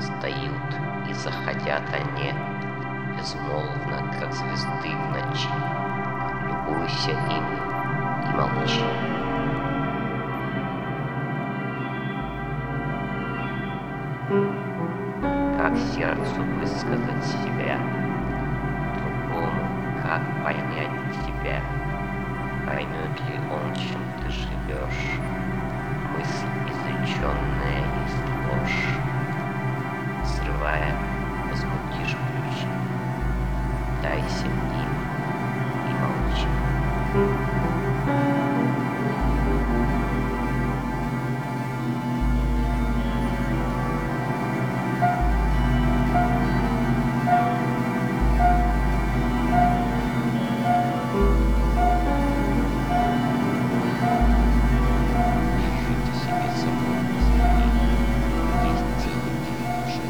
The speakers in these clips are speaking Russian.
Встают и заходят они, безмолвно, как звезды в ночи. Любуйся ими и молчи. Как сердцу высказать себя, другому, как понять тебя? Поймет ли он, чем ты живешь? Мысль, изреченная, есть ложь. Срывая, возмутишь ключи. Дайся им и молчи. Жить себе собой позволи. Есть тени в душе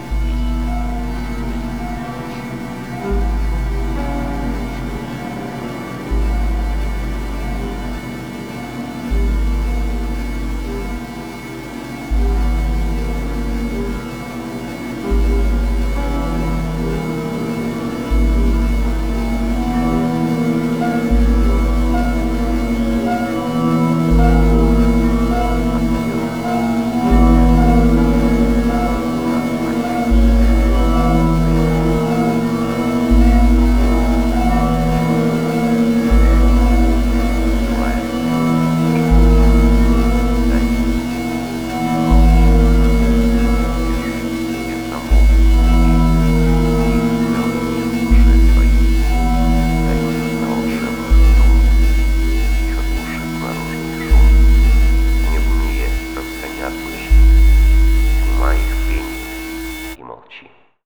тьма их пенит и молчи.